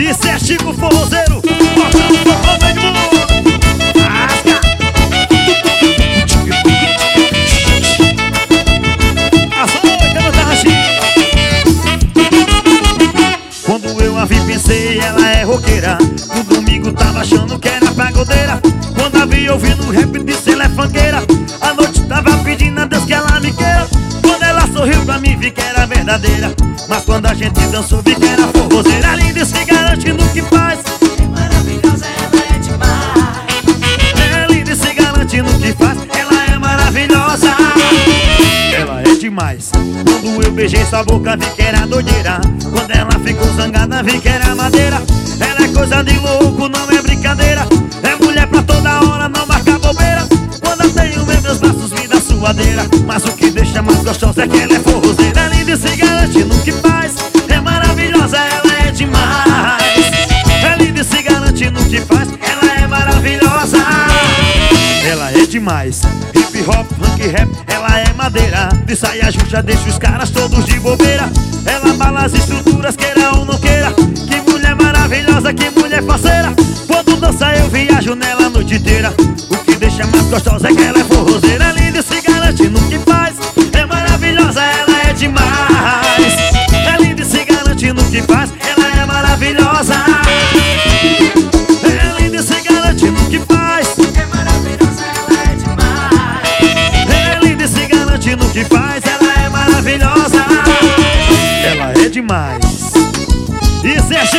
Isso é Chico Forrozeiro, botando forró bem no mundo. Quando eu a vi pensei, ela é roqueira. No domingo tava achando que era pagodeira. Quando a vi ouvindo rap, disse ela é funkeira. A noite tava pedindo a Deus que ela me queira. Quando ela sorriu pra mim, vi que era verdadeira. Mas quando a gente dançou, vi que era forrozeira. Linda e se garante no que faz. É maravilhosa, ela é demais. É linda e se garante no que faz. Ela é maravilhosa. Ela é demais. Quando eu beijei sua boca, vi que era doideira. Quando ela ficou zangada, vi que era madeira. Ela é coisa de louco, não é brincadeira. É mulher pra toda hora, não marca bobeira. Quando eu tenho meus braços, me dá suadeira. Mas o que deixa mais gostosa é que ela é forrozeira. Linda e se garante no que faz. É maravilhosa, ela é demais. É linda e se garante no que faz. Ela é maravilhosa. Ela é demais. Hip hop, funk, rap, ela é madeira. De saia justa, deixa os caras todos de bobeira. Ela bala as estruturas, queira ou não queira. Que mulher maravilhosa, que mulher faceira. Quando dança eu viajo nela a noite inteira. O que deixa mais gostosa é que ela é forrozeira. Linda e se garante no que faz. É maravilhosa, ela é demais. É linda e se garante no que faz. Ela é maravilhosa. É linda e se garante no que faz. É maravilhosa, ela é demais. É linda e se garante no que faz. Ela é maravilhosa. Ela é demais. Isso é